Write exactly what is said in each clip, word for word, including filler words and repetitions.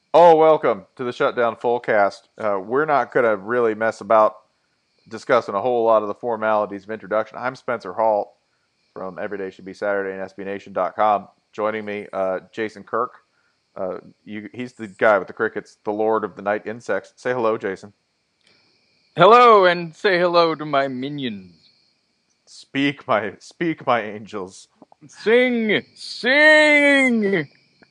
Oh, welcome to the Shutdown Fullcast. Uh, we're not going to really mess about discussing a whole lot of the formalities of introduction. I'm Spencer Hall from Everyday Should Be Saturday and S B Nation dot com. Joining me, uh, Jason Kirk. Uh, you, he's the guy with the crickets, the Lord of the Night Insects. Say hello, Jason. Hello, and say hello to my minions. Speak, my speak, my angels. Sing, sing.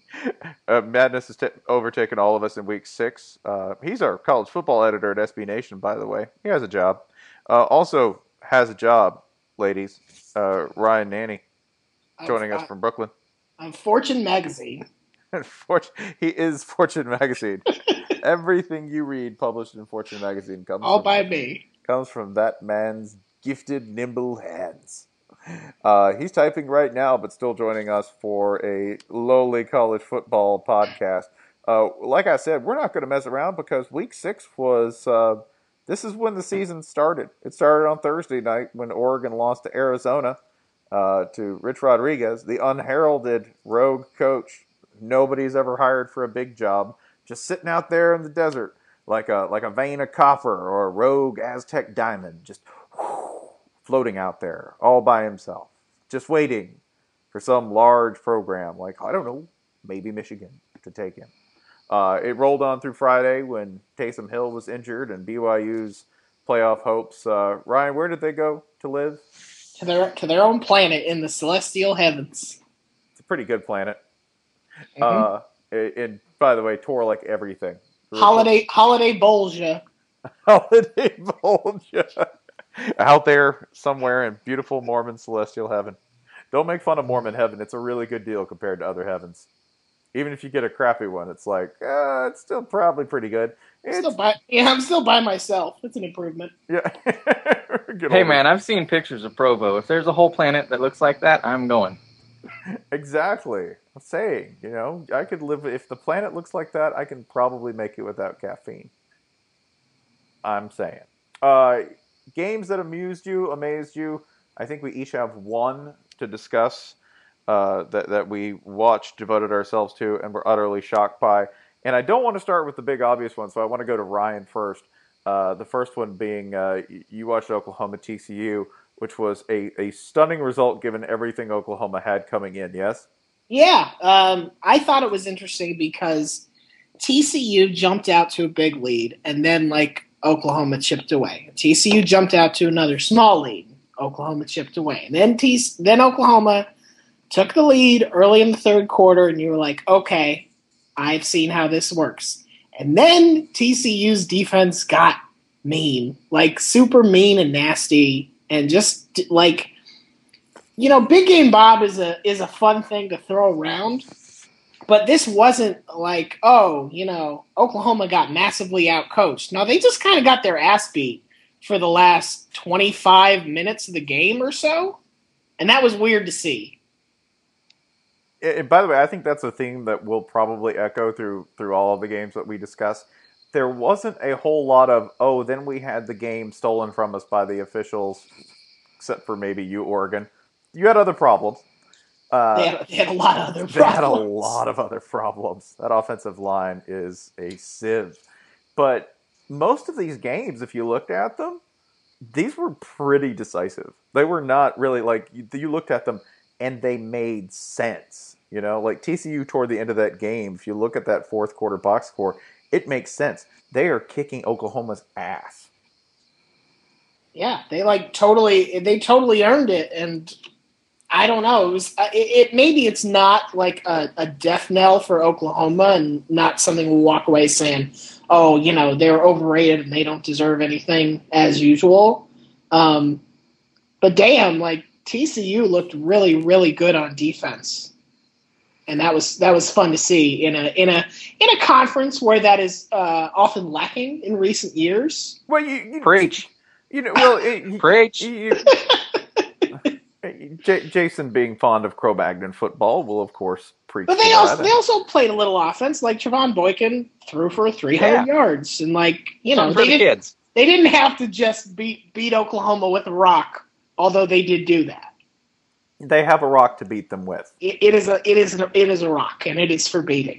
Uh, madness has t- overtaken all of us in week six. Uh, he's our college football editor at S B Nation, by the way. He has a job. Uh, also has a job, ladies. Uh, Ryan Nanny I'm, joining us from Brooklyn. I'm Fortune Magazine. Fortune, he is Fortune Magazine. Everything you read published in Fortune Magazine comes All from, by me. comes from that man's gifted, nimble hands. Uh, he's typing right now, but still joining us for a lowly college football podcast. Uh, like I said, we're not going to mess around because week six was, uh, this is when the season started. It started on Thursday night when Oregon lost to Arizona, uh, to Rich Rodriguez, the unheralded rogue coach nobody's ever hired for a big job, just sitting out there in the desert like a, like a vein of copper or a rogue Aztec diamond, just whew, floating out there all by himself, just waiting for some large program like, I don't know, maybe Michigan to take him. Uh, it rolled on through Friday when Taysom Hill was injured and B Y U's playoff hopes. Uh, Ryan, where did they go to live? To their to their own planet in the celestial heavens. It's a pretty good planet. Mm-hmm. Uh, it, it, by the way, tore like everything. Holiday Holiday Bolgia. Holiday Bolgia. Out there somewhere in beautiful Mormon celestial heaven. Don't make fun of Mormon heaven. It's a really good deal compared to other heavens. Even if you get a crappy one, it's like, uh, it's still probably pretty good. It's, Still by, yeah, I'm still by myself. It's an improvement. yeah. Hey, man, I've seen pictures of Provo. If there's a whole planet that looks like that, I'm going. Exactly. I'm saying, you know, I could live, if the planet looks like that, I can probably make it without caffeine. I'm saying. Uh, games that amused you, amazed you. I think we each have one to discuss uh, that, that we watched, devoted ourselves to, and were utterly shocked by. And I don't want to start with the big obvious one, so I want to go to Ryan first. Uh, the first one being uh, you watched Oklahoma T C U, which was a, a stunning result given everything Oklahoma had coming in, yes? Yeah, um, I thought it was interesting because T C U jumped out to a big lead, and then, like, Oklahoma chipped away. T C U jumped out to another small lead. Oklahoma chipped away. And then, T- then Oklahoma took the lead early in the third quarter, and you were like, okay, I've seen how this works. And then T C U's defense got mean, like super mean and nasty, and just like, you know, Big Game Bob is a is a fun thing to throw around, but this wasn't like, oh, you know, Oklahoma got massively outcoached. No, they just kind of got their ass beat for the last twenty-five minutes of the game or so, and that was weird to see. And by the way, I think that's a theme that will probably echo through through all of the games that we discuss. There wasn't a whole lot of, oh, then we had the game stolen from us by the officials, except for maybe you, Oregon. You had other problems. Uh, they, had, they had a lot of other problems. They had a lot of other problems. That offensive line is a sieve. But most of these games, if you looked at them, these were pretty decisive. They were not really like, you, you looked at them and they made sense. You know, like T C U toward the end of that game, if you look at that fourth quarter box score, it makes sense. They are kicking Oklahoma's ass. Yeah, they like totally, they totally earned it. And I don't know, it was, it, it maybe it's not like a, a death knell for Oklahoma and not something we'll walk away saying, oh, you know, they're overrated and they don't deserve anything as usual. Um, but damn, like T C U looked really, really good on defense. And that was that was fun to see in a in a in a conference where that is uh, often lacking in recent years. Well, you, you preach, you know. Well, it, preach. You, you, J- Jason, being fond of Cro-Magnon football, will of course preach. But they to also that. they also played a little offense. Like Trevon Boykin threw for three hundred Yeah. yards, and like you know Something for they the didn't kids. they didn't have to just beat beat Oklahoma with a rock, although they did do that. They have a rock to beat them with. It, it is a it is a, it is a rock, and it is for beating.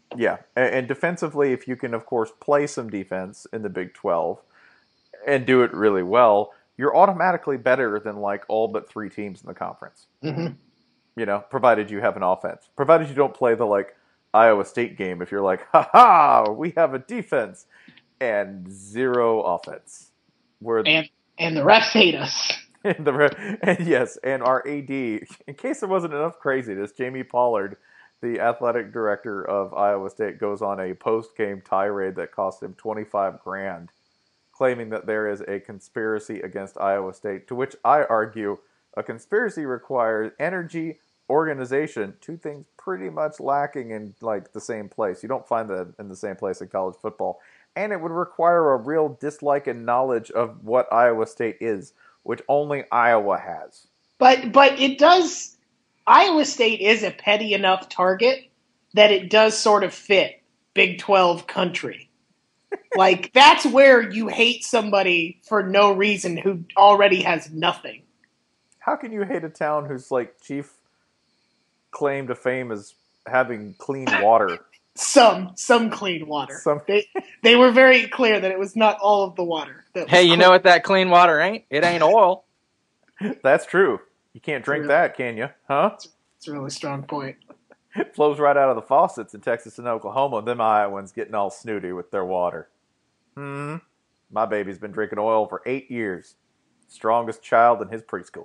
Yeah, and, and defensively, if you can, of course, play some defense in the Big twelve and do it really well, you're automatically better than like all but three teams in the conference. Mm-hmm. You know, provided you have an offense. Provided you don't play the like Iowa State game if you're like, ha ha, we have a defense and zero offense. Where and and the refs hate us. And the and yes, and our A D, in case there wasn't enough craziness, Jamie Pollard, the athletic director of Iowa State, goes on a post-game tirade that cost him twenty-five grand, claiming that there is a conspiracy against Iowa State, to which I argue a conspiracy requires energy, organization, two things pretty much lacking in like the same place. You don't find that in the same place in college football. And it would require a real dislike and knowledge of what Iowa State is, which only Iowa has. But but it does. Iowa State is a petty enough target that it does sort of fit Big twelve country. Like, that's where you hate somebody for no reason who already has nothing. How can you hate a town whose like chief claim to fame is having clean water? Some some clean water. Some... They they were very clear that it was not all of the water. That was hey, you clean. know what that clean water ain't? It ain't oil. That's true. You can't drink really, that, can you? Huh? It's a really strong point. It flows right out of the faucets in Texas and Oklahoma. Them Iowans getting all snooty with their water. Hmm. My baby's been drinking oil for eight years. Strongest child in his preschool.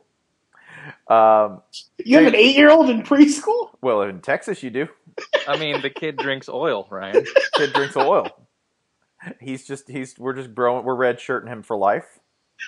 Um, you have an eight-year-old in preschool? Well, in Texas you do. I mean, the kid drinks oil, Ryan. Kid drinks oil. He's just he's we're just growing we're red shirting him for life.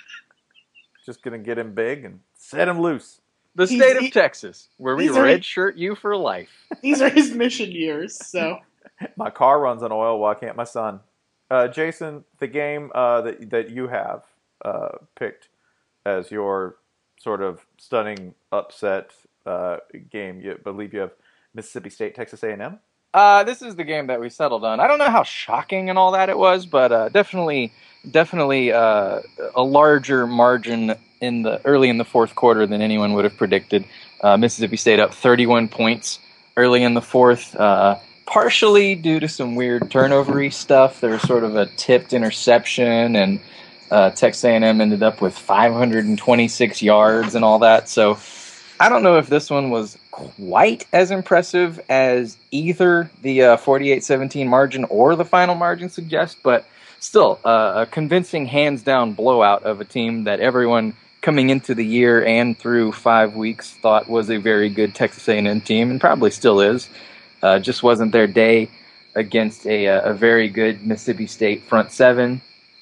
Just gonna get him big and set him loose. The He's, state of he, Texas, where we are, red shirt you for life. These are his mission years. So my car runs on oil. Why can't my son? Uh, Jason, the game uh, that that you have uh, picked as your sort of stunning upset uh, game, you believe you have Mississippi State, Texas A and M? Uh, this is the game that we settled on. I don't know how shocking and all that it was, but uh, definitely, definitely uh, a larger margin in the early in the fourth quarter than anyone would have predicted. Uh, Mississippi State up thirty-one points early in the fourth, uh, partially due to some weird turnovery stuff. There was sort of a tipped interception, and uh, Texas A and M ended up with five hundred twenty-six yards and all that. So I don't know if this one was quite as impressive as either the uh, forty-eight seventeen margin or the final margin suggests, but still uh, a convincing hands-down blowout of a team that everyone coming into the year and through five weeks thought was a very good Texas A and M team, and probably still is. Uh, just wasn't their day against a, a very good Mississippi State front seven.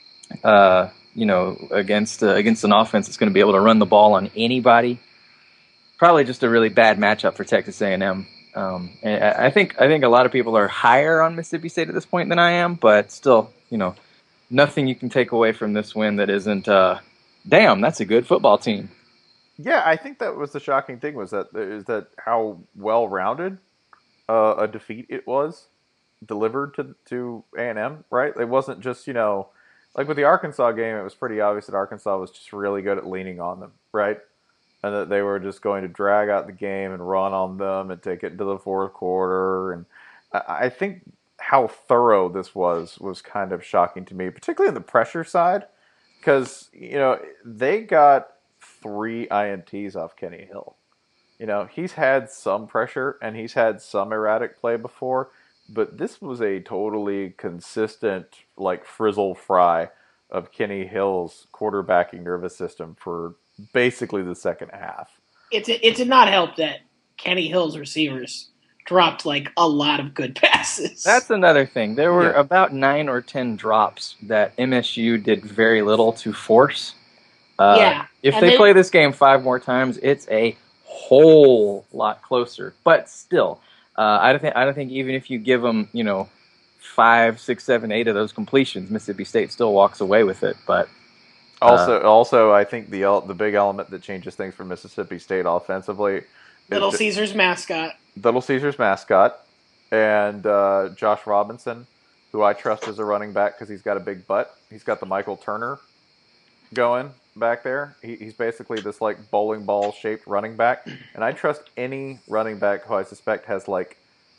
Uh, you know, against uh, against an offense that's going to be able to run the ball on anybody. Probably just a really bad matchup for Texas A and M. Um, and I think I think a lot of people are higher on Mississippi State at this point than I am, but still, you know, nothing you can take away from this win that isn't, uh, damn, that's a good football team. Yeah, I think that was the shocking thing was that is that how well-rounded uh, a defeat it was delivered to to A and M. Right, it wasn't just you know like with the Arkansas game, it was pretty obvious that Arkansas was just really good at leaning on them. Right. And that they were just going to drag out the game and run on them and take it into the fourth quarter. And I think how thorough this was was kind of shocking to me, particularly on the pressure side, because you know they got three I N Ts off Kenny Hill. You know he's had some pressure and he's had some erratic play before, but this was a totally consistent like frizzle fry of Kenny Hill's quarterbacking nervous system for basically the second half. It, it did not help that Kenny Hill's receivers dropped like a lot of good passes. That's another thing. There were yeah. about nine or ten drops that M S U did very little to force. Uh, yeah. If they, they play this game five more times, it's a whole lot closer. But still, uh, I don't think I don't think even if you give them, you know, five, six, seven, eight of those completions, Mississippi State still walks away with it. But Also, uh, also, I think the the big element that changes things for Mississippi State offensively, Little Caesars mascot, Little Caesars mascot, and uh, Josh Robinson, who I trust as a running back because he's got a big butt. He's got the Michael Turner going back there. He, he's basically this like bowling ball shaped running back, and I trust any running back who I suspect has like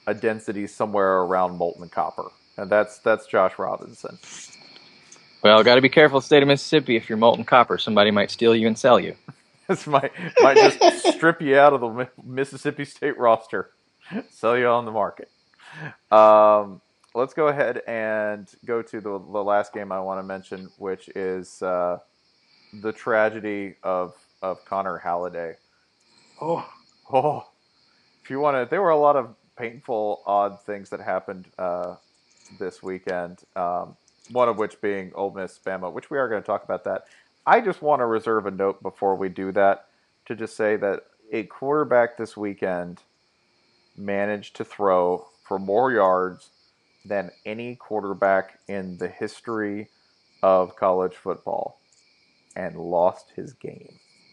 a density somewhere around molten copper, and that's that's Josh Robinson. Well, got to be careful, state of Mississippi. If you're molten copper, somebody might steal you and sell you. This might might just strip you out of the Mississippi State roster, sell you on the market. Um, let's go ahead and go to the the last game I want to mention, which is uh, the tragedy of of Connor Halliday. Oh, oh, if you want to, there were a lot of painful, odd things that happened uh, this weekend. Um, one of which being Ole Miss Bama, which we are going to talk about that. I just want to reserve a note before we do that to just say that a quarterback this weekend managed to throw for more yards than any quarterback in the history of college football and lost his game.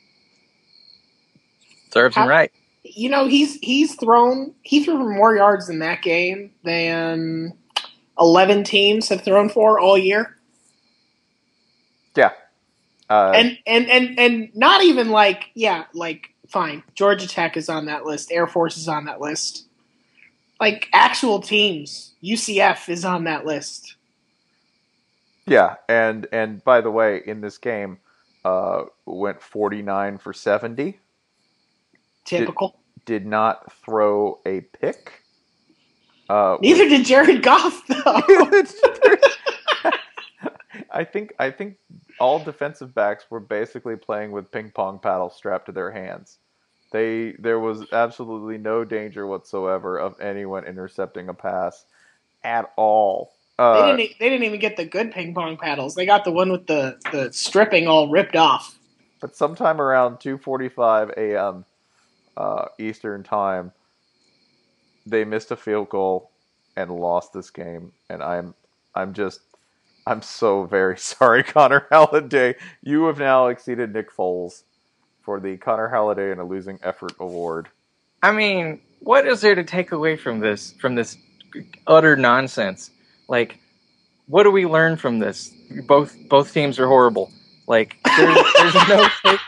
Serves him right. You know, he's he's thrown he threw for more yards in that game than eleven teams have thrown for all year. Yeah. Uh, and, and and and not even like, yeah, like, fine. Georgia Tech is on that list. Air Force is on that list. Like, actual teams. U C F is on that list. Yeah, and and by the way, in this game, uh, went forty-nine for seventy. Typical. Did, did not throw a pick. Uh, Neither did Jared Goff, though. I think I think all defensive backs were basically playing with ping pong paddles strapped to their hands. They there was absolutely no danger whatsoever of anyone intercepting a pass at all. Uh, they didn't. They didn't even get the good ping pong paddles. They got the one with the, the stripping all ripped off. But sometime around two forty-five a.m. Uh, Eastern time, they missed a field goal and lost this game. And I'm I'm just I'm so very sorry, Connor Halliday. You have now exceeded Nick Foles for the Connor Halliday in a losing effort award. I mean, what is there to take away from this from this utter nonsense? Like, what do we learn from this? Both both teams are horrible. Like, there's, there's no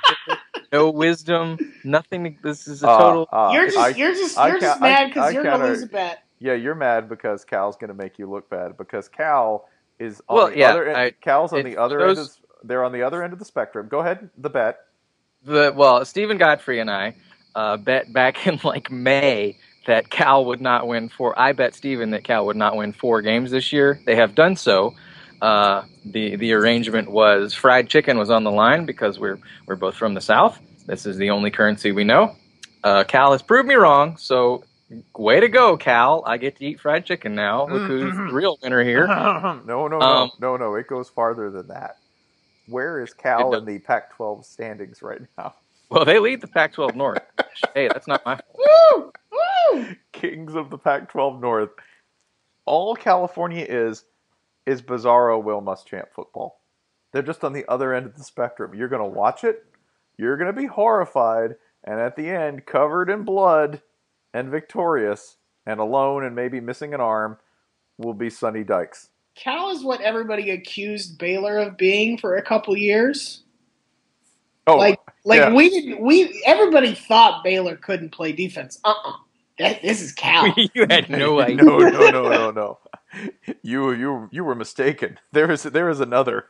no wisdom, nothing. This is a total. Uh, uh, you're just I, you're just I you're just mad because you're gonna lose a bet. Yeah, you're mad because Cal's gonna make you look bad because Cal is on well, the yeah, other end. I, Cal's on the other shows, end. Of, they're on the other end of the spectrum. Go ahead, the bet. The well, Stephen Godfrey and I uh, bet back in like May that Cal would not win four. I bet Stephen that Cal would not win four games this year. They have done so. Uh, the the arrangement was fried chicken was on the line because we're we're both from the South. This is the only currency we know. Uh, Cal has proved me wrong, so way to go, Cal. I get to eat fried chicken now. Look who's the real winner here. no, no, no, um, no, no. It goes farther than that. Where is Cal in the Pac twelve standings right now? Well, they lead the Pac twelve North. Hey, that's not my fault. Woo! Woo! Kings of the Pac twelve North. All California is is bizarro Will Muschamp football. They're just on the other end of the spectrum. You're going to watch it. You're going to be horrified. And at the end, covered in blood and victorious and alone and maybe missing an arm, will be Sonny Dykes. Cal is what everybody accused Baylor of being for a couple years. Oh, like, like yeah. we didn't. We everybody thought Baylor couldn't play defense. Uh, uh-uh. uh that this is Cal. You had no idea. No, no, no, no, no. You, you, you were mistaken. There is, there is another.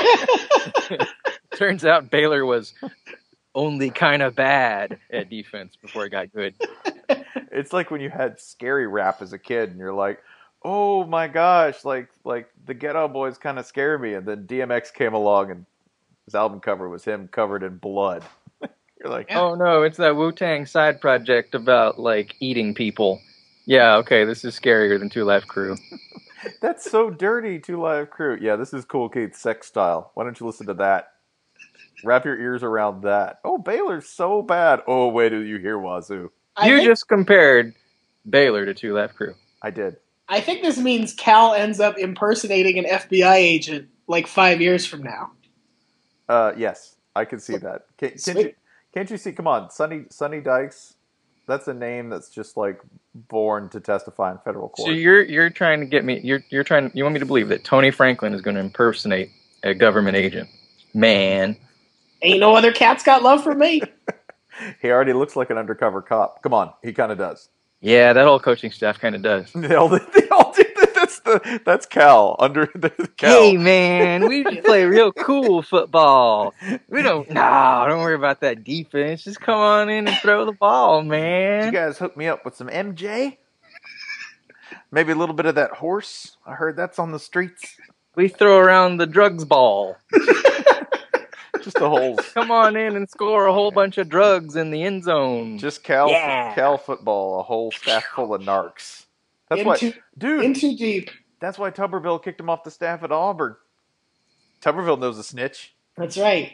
Turns out Baylor was only kind of bad at defense before it got good. It's like when you had scary rap as a kid, and you're like, "Oh my gosh!" Like, like the Ghetto Boys kind of scare me, and then D M X came along, and his album cover was him covered in blood. You're like, oh no, it's that Wu-Tang side project about like eating people. Yeah, okay, this is scarier than Two Live Crew. That's so dirty, Two Live Crew. Yeah, this is Cool Keith's Sex Style. Why don't you listen to that? Wrap your ears around that. Oh, Baylor's so bad. Oh, wait till you hear Wazoo. I you think, just compared Baylor to Two Live Crew. I did. I think this means Cal ends up impersonating an F B I agent like five years from now. Uh, yes, I can see that. Can, can't, you, can't you see? Come on, Sonny Sonny Dykes. That's a name that's just like born to testify in federal court. So you're you're trying to get me. You're you're trying. You want me to believe that Tony Franklin is going to impersonate a government agent? Man, ain't no other cat's got love for me. He already looks like an undercover cop. Come on, he kind of does. Yeah, that whole coaching staff kind of does. They all, they all do. That's the that's Cal under the Cal. Hey man, we just play real cool football. We don't. Nah, don't worry about that defense. Just come on in and throw the ball, man. Did you guys hook me up with some M J? Maybe a little bit of that horse. I heard that's on the streets. We throw around the drugs ball. Just the whole. Come on in and score a whole bunch of drugs in the end zone. Just Cal, Yeah. Cal football. A whole staff full of narcs. That's In why, too- dude. In too deep. That's why Tuberville kicked him off the staff at Auburn. Tuberville knows a snitch. That's right.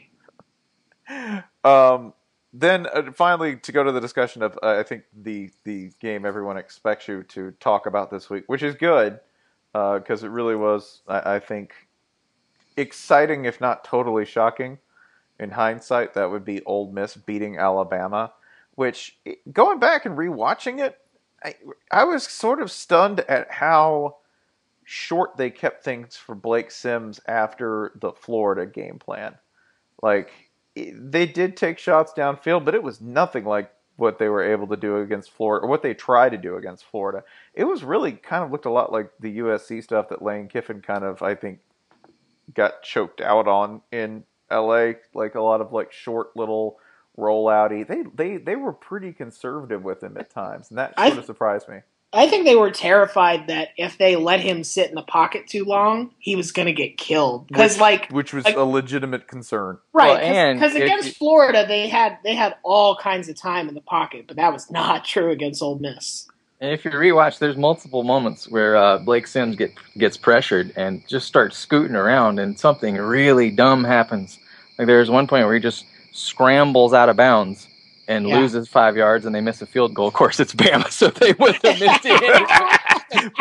Um, then uh, finally, to go to the discussion of, uh, I think the the game everyone expects you to talk about this week, which is good because uh, it really was, I, I think, exciting if not totally shocking. In hindsight, that would be Ole Miss beating Alabama. Which, going back and rewatching it, I, I was sort of stunned at how short they kept things for Blake Sims after the Florida game plan. Like, they did take shots downfield, but it was nothing like what they were able to do against Florida, or what they tried to do against Florida. It was really kind of looked a lot like the U S C stuff that Lane Kiffin kind of, I think, got choked out on in L A. Like a lot of like short little rollouty. They they they were pretty conservative with him at times, and that sort I, of surprised me. I think they were terrified that if they let him sit in the pocket too long, he was going to get killed. Because, like, which was like, a legitimate concern, right? Well, and Because if- against Florida, they had they had all kinds of time in the pocket, but that was not true against Ole Miss. And if you rewatch, there's multiple moments where uh, Blake Sims get, gets pressured and just starts scooting around, and something really dumb happens. Like there's one point where he just scrambles out of bounds and Yeah. loses five yards, and they miss a field goal. Of course, it's Bama, so they wouldn't have missed it.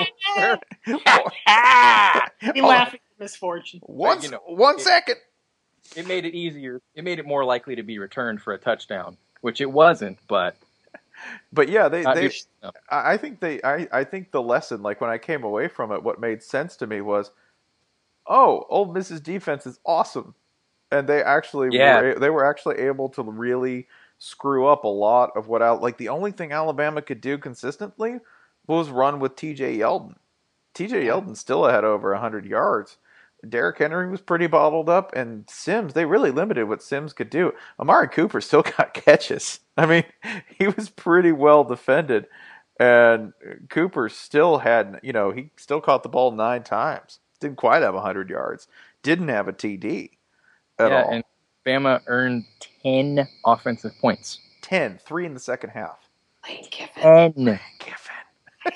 He laughing at misfortune. One, you know, one it- second. It made it easier. It made it more likely to be returned for a touchdown, which it wasn't. But But yeah, they, uh, they it's- no. I I think they I, I think the lesson, like when I came away from it, what made sense to me was, oh, Ole Miss's defense is awesome. And they actually Yeah. were they were actually able to really screw up a lot of what out like the only thing Alabama could do consistently was run with T J Yeldon. T J Yeldon still had over one hundred yards. Derrick Henry was pretty bottled up, and Sims, they really limited what Sims could do. Amari Cooper still got catches. I mean, he was pretty well defended, and Cooper still had, you know, he still caught the ball nine times. Didn't quite have one hundred yards. Didn't have a T D at yeah, all. and Bama earned ten offensive points. ten, three in the second half. Lane Kiffin. Ten. Kiffin.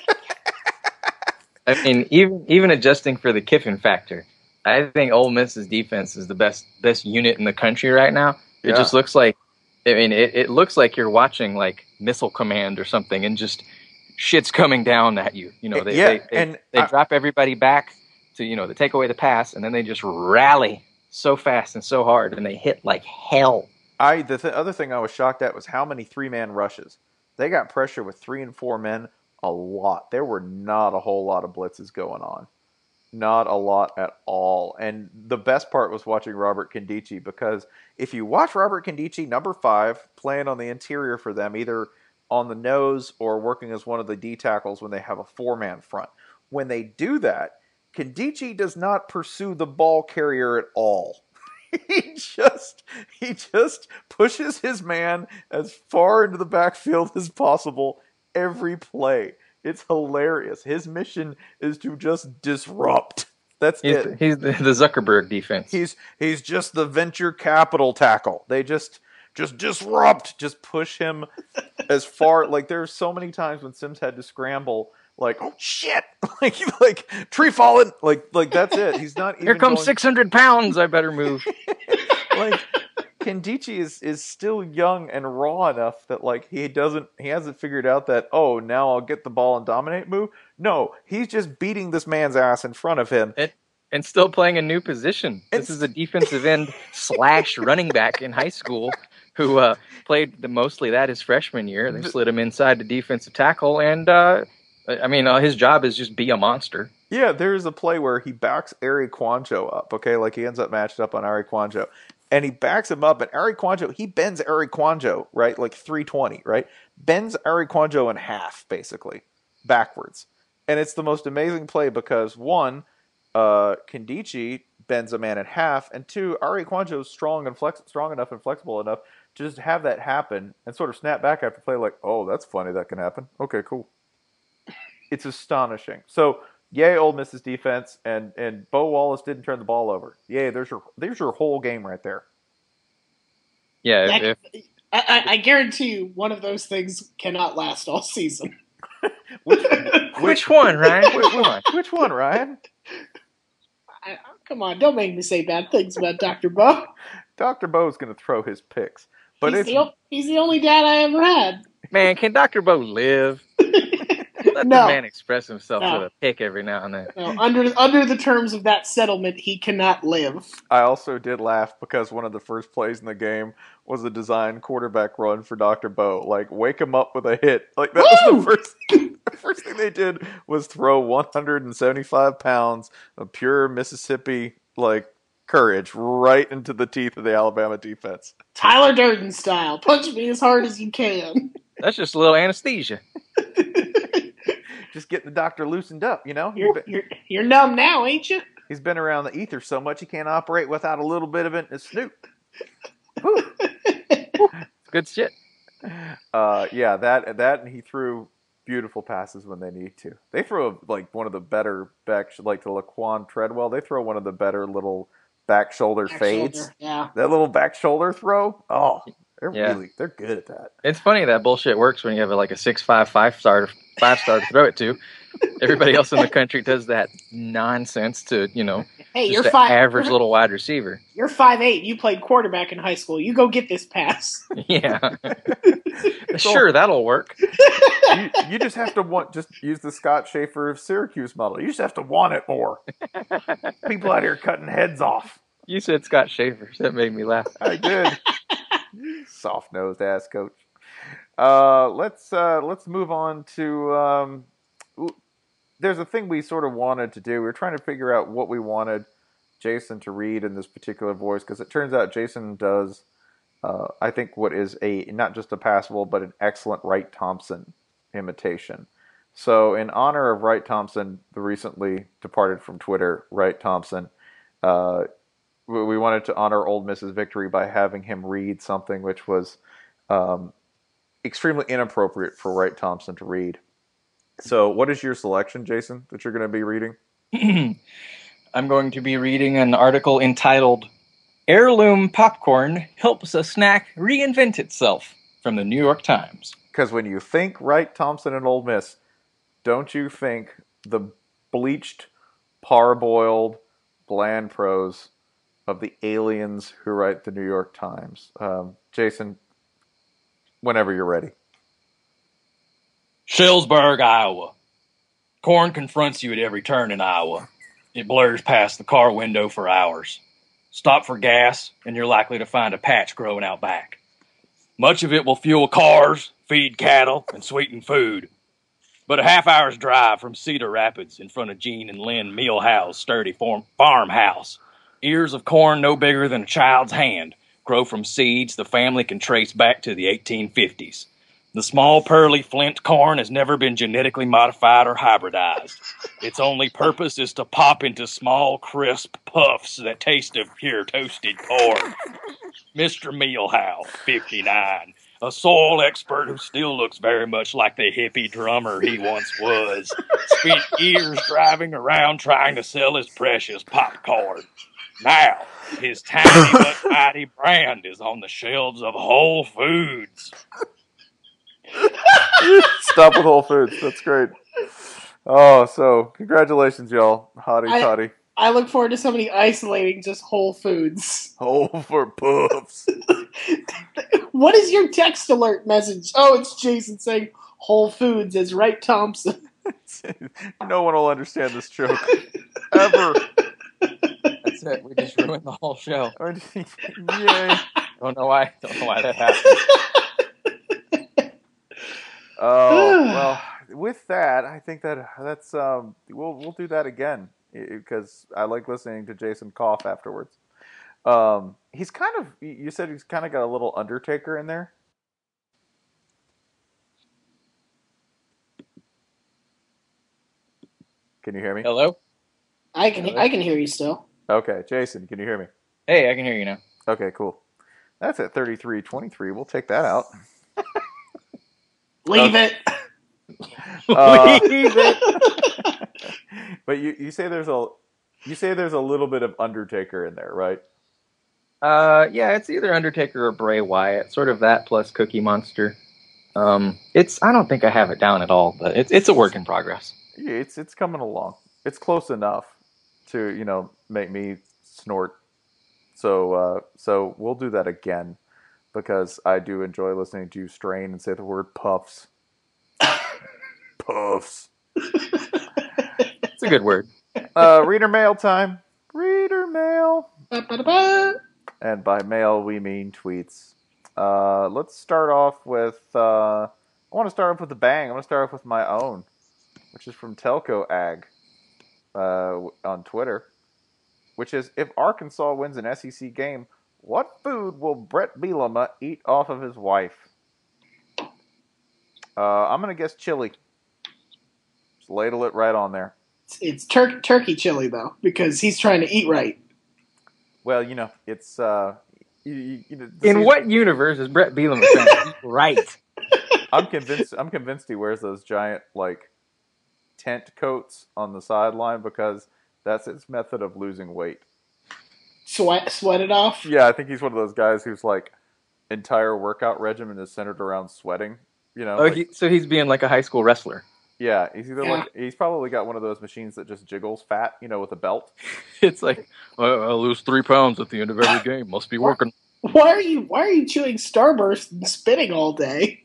I mean, even even adjusting for the Kiffin factor, I think Ole Miss's defense is the best best unit in the country right now. It Yeah. just looks like, I mean, it, it looks like you're watching like Missile Command or something, and just shit's coming down at you. You know, they Yeah, they, they, and they I- drop everybody back to, you know, they take away the pass, and then they just rally so fast and so hard, and they hit like hell. I the th- other thing I was shocked at was how many three man rushes. They got pressure with three and four men a lot. There were not a whole lot of blitzes going on. Not a lot at all. And the best part was watching Robert Kondichi, because if you watch Robert Kondichi, number five, playing on the interior for them, either on the nose or working as one of the D tackles when they have a four-man front, when they do that, Kondichi does not pursue the ball carrier at all. he just he just pushes his man as far into the backfield as possible every play. It's hilarious. His mission is to just disrupt. That's He's, it. he's the, the Zuckerberg defense. He's he's just the venture capital tackle. They just just disrupt, just push him as far. Like there's so many times when Sims had to scramble, like oh shit, like like tree falling, like like that's it. He's not even Here comes going- six hundred pounds. I better move. like Kondichi is is still young and raw enough that like he doesn't he hasn't figured out that, oh, now I'll get the ball and dominate move. No, he's just beating this man's ass in front of him. It, and still playing a new position. This It's- is a defensive end slash running back in high school who uh, played the, mostly that his freshman year. They slid him inside the defensive tackle, and uh, I mean, uh, his job is just be a monster. Yeah, there's a play where he backs Ari Kwanjo up, okay? Like he ends up matched up on Ari Kwanjo. and he backs him up, and Ari Kwanjo, he bends Ari Kwanjo, right, like three twenty, right? Bends Ari Kwanjo in half, basically, backwards. And it's the most amazing play because, one, uh, Kendichi bends a man in half, and two, Ari Kwanjo is strong and flex- strong enough and flexible enough to just have that happen and sort of snap back after play like, oh, that's funny, that can happen. Okay, cool. It's astonishing. So, yay, Ole Miss's defense, and, and Bo Wallace didn't turn the ball over. Yay, there's your there's your whole game right there. Yeah, That- if, I, I guarantee you, one of those things cannot last all season. Which, which one, Ryan? which, which, which one, Ryan? I, come on, don't make me say bad things about Doctor Bo. Doctor Bo's going to throw his picks. But he's, it's, the, o- he's the only dad I ever had. Man, can Doctor Bo live? Let No. the man express himself No. with a pick every now and then. No, under under the terms of that settlement, he cannot live. I also did laugh because one of the first plays in the game was a design quarterback run for Doctor Bo. Like, wake him up with a hit. Like, that Woo! was the first the first thing they did was throw one hundred seventy-five pounds of pure Mississippi, like, courage right into the teeth of the Alabama defense. Tyler Durden style. Punch me as hard as you can. That's just a little anesthesia. Just getting the doctor loosened up, you know? You're, you're, you're numb now, ain't you? He's been around the ether so much he can't operate without a little bit of it in his snoot. Whew. Good shit. Uh, yeah, that that and he threw beautiful passes when they need to. They throw like one of the better back, like to Laquan Treadwell. They throw one of the better little back shoulder Back fades. shoulder, yeah. That little back shoulder throw. Oh, they're Yeah. really they're good at that. It's funny that bullshit works when you have a, like a six five five star five star to throw it to. Everybody else in the country does that nonsense to, you know, Hey, just you're an five. average You're, little wide receiver. you're five eight. You played quarterback in high school. You go get this pass. Yeah. Sure, that'll work. You, you just have to want just use the Scott Schaefer of Syracuse model. You just have to want it more. People out here cutting heads off. You said Scott Schaefer. That made me laugh. I did. Soft nosed ass coach. Uh, let's uh, let's move on to. Um, there's a thing we sort of wanted to do. We were trying to figure out what we wanted Jason to read in this particular voice because it turns out Jason does. Uh, I think what is a not just a passable but an excellent Wright Thompson imitation. So in honor of Wright Thompson, the recently departed from Twitter, Wright Thompson. Uh, we wanted to honor Ole Miss's victory by having him read something which was um, extremely inappropriate for Wright Thompson to read. So what is your selection, Jason, that you're going to be reading? I'm going to be reading an article entitled Heirloom Popcorn Helps a Snack Reinvent Itself from the New York Times. Because when you think Wright Thompson and Ole Miss, don't you think the bleached, parboiled, bland prose of the aliens who write the New York Times? Um, Jason, whenever you're ready. Shellsburg, Iowa. Corn confronts you at every turn in Iowa. It blurs past the car window for hours. Stop for gas, and you're likely to find a patch growing out back. Much of it will fuel cars, feed cattle, and sweeten food. But a half hour's drive from Cedar Rapids in front of Gene and Lynn Millhouse's sturdy farm- farmhouse, ears of corn no bigger than a child's hand grow from seeds the family can trace back to the eighteen fifties. The small pearly flint corn has never been genetically modified or hybridized. Its only purpose is to pop into small, crisp puffs that taste of pure toasted corn. Mister Mealhouse, fifty-nine, a soil expert who still looks very much like the hippie drummer he once was, spent years driving around trying to sell his precious popcorn. Now, his tiny but mighty brand is on the shelves of Whole Foods. Stop with Whole Foods. That's great. Oh, so congratulations, y'all. Hottie I- toddy. I look forward to somebody isolating just Whole Foods. Oh, for puffs. What is your text alert message? Oh, it's Jason saying Whole Foods as Wright Thompson. No one will understand this joke. Ever. That's it. We just ruined the whole show. Yay. Don't know why. Don't know why that happened. Oh, well, with that, I think that that's um, we'll we'll do that again because I like listening to Jason cough afterwards. Um, he's kind of. You said he's kind of got a little Undertaker in there. Can you hear me? Hello? I can I can hear you still. Okay, Jason, can you hear me? Hey, I can hear you now. Okay, cool. That's at thirty-three twenty-three. We'll take that out. Leave Okay. it. Uh, Leave it. But you, you say there's a you say there's a little bit of Undertaker in there, right? Uh, yeah, it's either Undertaker or Bray Wyatt. Sort of that plus Cookie Monster. Um, it's I don't think I have it down at all, but it's it's a work in progress. Yeah, it's it's coming along. It's close enough to, you know, make me snort. So uh, so we'll do that again because I do enjoy listening to you strain and say the word puffs. Puffs. It's a good word. Uh, reader mail time. Reader mail. Ba-ba-da-ba. And by mail, we mean tweets. Uh, let's start off with... Uh, I want to start off with a bang. I want to start off with my own, which is from Telco Ag uh, on Twitter, which is, if Arkansas wins an S E C game, what food will Brett Bielema eat off of his wife? Uh, I'm going to guess chili. Just ladle it right on there. It's, it's tur- turkey chili though, because he's trying to eat right. Well, you know, it's... Uh, you, you, you know, In see- what universe is Brett Bielema trying to eat right? I'm convinced. I'm convinced he wears those giant like tent coats on the sideline because that's his method of losing weight. Sweat sweat it off. Yeah, I think he's one of those guys whose like entire workout regimen is centered around sweating. You know, Oh, like- he, so he's being like a high school wrestler. yeah, he's either Yeah. like he's probably got one of those machines that just jiggles fat, you know, with a belt. It's like, well, I'll lose three pounds at the end of every game. Must be working. Why are you Why are you chewing Starburst and spitting all day?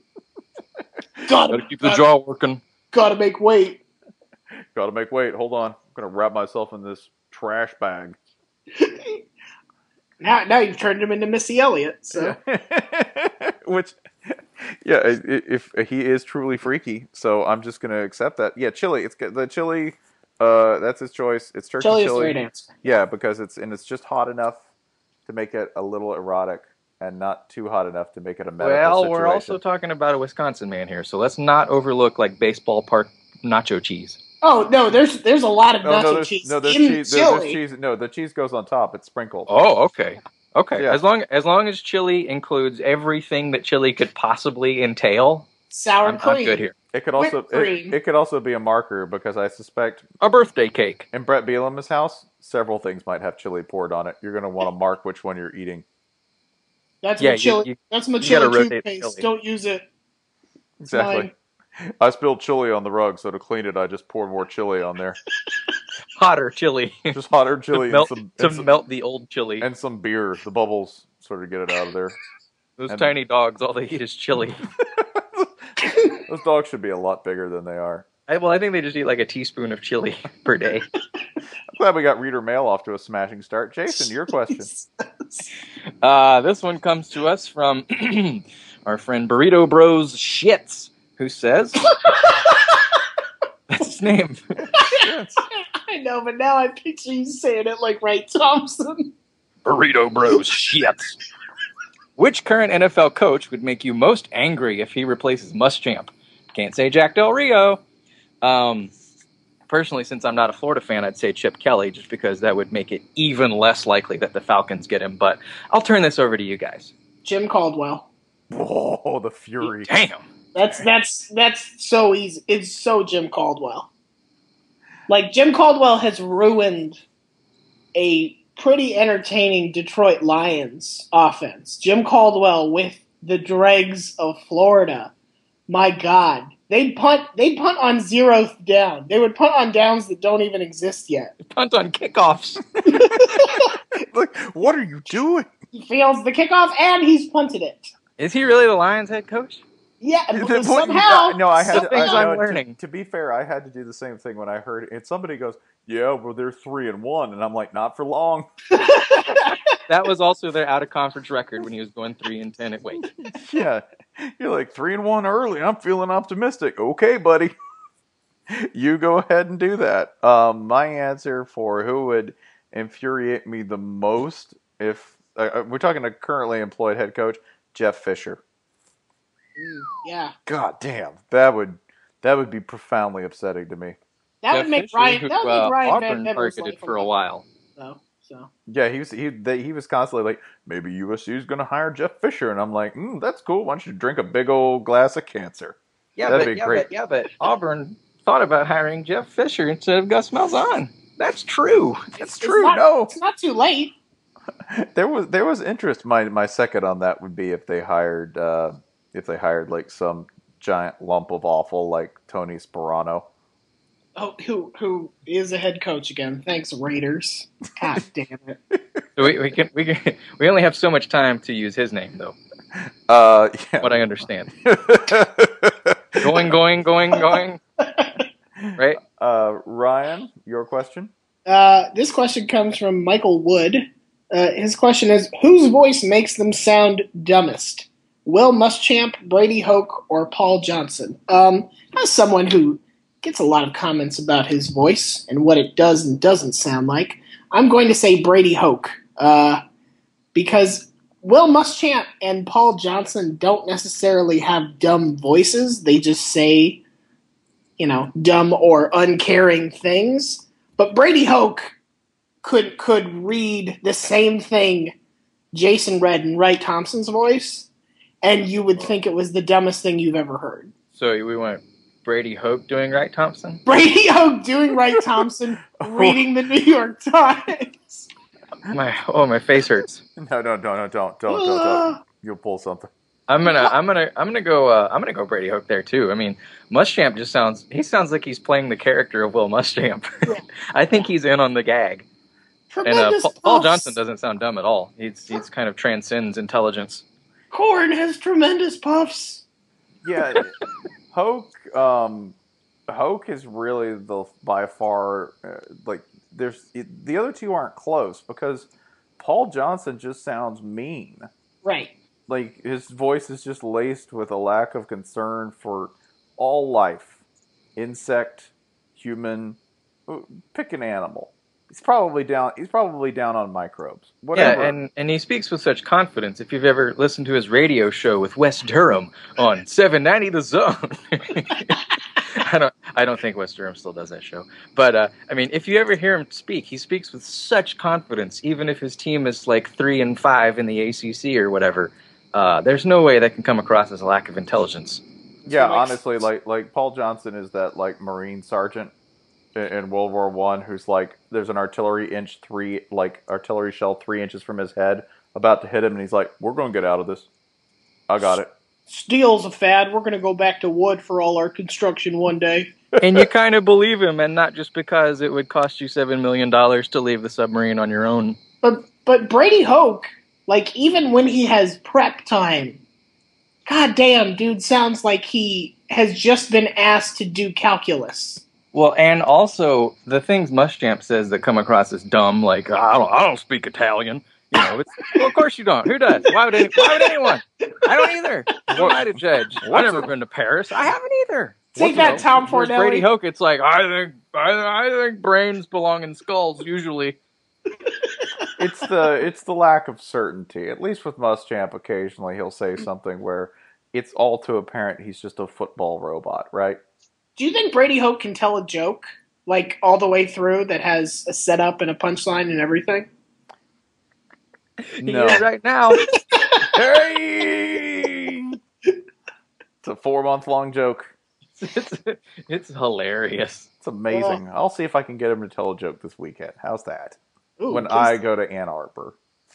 Gotta Gotta keep the jaw working. Gotta make weight. Got to make weight. Hold on, I'm gonna wrap myself in this trash bag. Now, now you've turned him into Missy Elliott. So Which, yeah, i- i- if he is truly freaky, so I'm just gonna accept that. Yeah, chili. It's good. The chili. Uh, that's his choice. It's turkey chili chili. is the right answer. Yeah, because it's and it's just hot enough to make it a little erotic, and not too hot enough to make it a medical Well, situation. we're also talking about a Wisconsin man here, so let's not overlook like baseball park nacho cheese. Oh no, there's there's a lot of no, nacho no, there's, cheese no, there's in cheese. There- chili. there's cheese. No, the cheese goes on top. It's sprinkled. Oh, okay. Okay. Yeah. As long as long as chili includes everything that chili could possibly entail, Sour I'm, cream. I'm good here. It could also Whipped it, cream. it could also be a marker because I suspect A birthday cake. in Brett Bielema's house, several things might have chili poured on it. You're going to want to mark which one you're eating. That's Yeah, my you- chili. you- that's my you gotta chili rotate the toothpaste. chili. Don't use it. It's Exactly. mine. I spilled chili on the rug, so to clean it, I just poured more chili on there. Hotter chili. Just hotter chili to melt, and some to and some, melt the old chili. and some beer. The bubbles sort of get it out of there. Those and- tiny dogs, all they eat is chili. Those dogs should be a lot bigger than they are. I, well, I think they just eat like a teaspoon of chili per day. I'm glad we got reader mail off to a smashing start. Jason, your question. Uh, this one comes to us from our friend Burrito Bros Shits, who says, that's his name. Yes. I know, but now I picture you saying it like Ray Thompson. Burrito Bros Shits. Which current N F L coach would make you most angry if he replaces Muschamp? Can't say Jack Del Rio. Um, personally, since I'm not a Florida fan, I'd say Chip Kelly, just because that would make it even less likely that the Falcons get him. But I'll turn this over to you guys. Jim Caldwell. Whoa, the fury. Damn. That's that's that's so easy. It's so Jim Caldwell. Like Jim Caldwell has ruined a pretty entertaining Detroit Lions offense. Jim Caldwell with the dregs of Florida. My God. They'd punt they'd punt on zeroth down. They would punt on downs that don't even exist yet. Punt on kickoffs. Like, what are you doing? He fails the kickoff and he's punted it. Is he really the Lions head coach? Yeah, The but point- somehow no, I had the to, things I, I'm no, to- learning. To, be fair, I had to do the same thing when I heard it. Somebody goes, "Yeah, well, they're three and one," and I'm like, "Not for long." That was also their out of conference record when he was going three and ten at Wake. Yeah, you're like three and one early. I'm feeling optimistic. Okay, buddy, you go ahead and do that. Um, my answer for who would infuriate me the most if uh, we're talking a currently employed head coach, Jeff Fisher. Mm, yeah, God damn, that would that would be profoundly upsetting to me. that Jeff would make Fisher, Ryan. who That would make uh, Ryan Van Auburn Bever's targeted life a for a lot while. though. So Yeah, he was he they, he was constantly like, maybe U S C is going to hire Jeff Fisher, and I'm like, mm, that's cool. Why don't you drink a big old glass of cancer? Yeah, That'd but be yeah, great. but yeah, but Auburn thought about hiring Jeff Fisher instead of Gus Malzahn. That's true. That's it's, true. It's not, no. it's not too late. There was there was interest. My my second on that would be if they hired uh, if they hired like some giant lump of awful like Tony Sperano. Oh, who who is a head coach again? Thanks, Raiders. God damn it. So we, we can we can we only have so much time to use his name though. Uh, yeah. What I understand. going, going, going, going. Right. Uh, Ryan, your question. Uh, this question comes from Michael Wood. Uh, his question is, whose voice makes them sound dumbest? Will Muschamp, Brady Hoke, or Paul Johnson? Um, as someone who gets a lot of comments about his voice and what it does and doesn't sound like, I'm going to say Brady Hoke. Uh, because Will Muschamp and Paul Johnson don't necessarily have dumb voices. They just say, you know, dumb or uncaring things. But Brady Hoke could could read the same thing Jason read in Wright Thompson's voice, and you would think it was the dumbest thing you've ever heard. So we want Brady Hoke doing Wright Thompson? Brady Hoke doing Wright Thompson, reading the New York Times. My oh, my face hurts. No, no, no, no, don't, don't, don't, don't. You'll pull something. I'm gonna, I'm gonna, I'm gonna go. Uh, I'm gonna go Brady Hoke there too. I mean, Muschamp just sounds. He sounds like he's playing the character of Will Muschamp. I think he's in on the gag. And uh, Tremendous Paul, Paul puffs. Johnson doesn't sound dumb at all. He's he's kind of transcends intelligence. Corn has tremendous puffs. Yeah, Hoke. Um, Hoke is really the by far uh, like there's the other two aren't close because Paul Johnson just sounds mean. Right. Like his voice is just laced with a lack of concern for all life, insect, human, pick an animal. He's probably down. He's probably down on microbes. Whatever. Yeah, and, and he speaks with such confidence. If you've ever listened to his radio show with Wes Durham on seven ninety The Zone, I don't. I don't think Wes Durham still does that show. But uh, I mean, if you ever hear him speak, he speaks with such confidence. Even if his team is like three and five in the A C C or whatever, uh, there's no way that can come across as a lack of intelligence. Yeah, honestly, like like Paul Johnson is that like Marine sergeant in World War One, who's like, there's an artillery inch three, like artillery shell three inches from his head, about to hit him, and he's like, "We're going to get out of this. I got it." Steel's a fad. We're going to go back to wood for all our construction one day. And you kind of believe him, and not just because it would cost you seven million dollars to leave the submarine on your own. But but Brady Hoke, like even when he has prep time, god damn, dude sounds like he has just been asked to do calculus. Well, and also the things Muschamp says that come across as dumb, like I don't, I don't speak Italian. You know, it's, well, of course you don't. Who does? Why would any, why would anyone? I don't either. Who am I to judge? I've never been to Paris. I haven't either. Take Well, that, Tom whereas Fornelli. Brady Hoke, it's like I think I, I think brains belong in skulls usually. It's the it's the lack of certainty. At least with Muschamp, occasionally he'll say something where it's all too apparent he's just a football robot, right? Do you think Brady Hoke can tell a joke, like, all the way through that has a setup and a punchline and everything? No. He is right now. Hey! It's a four month long joke. It's, it's hilarious. It's amazing. I'll see if I can get him to tell a joke this weekend. How's that? Ooh, when please. I go to Ann Arbor.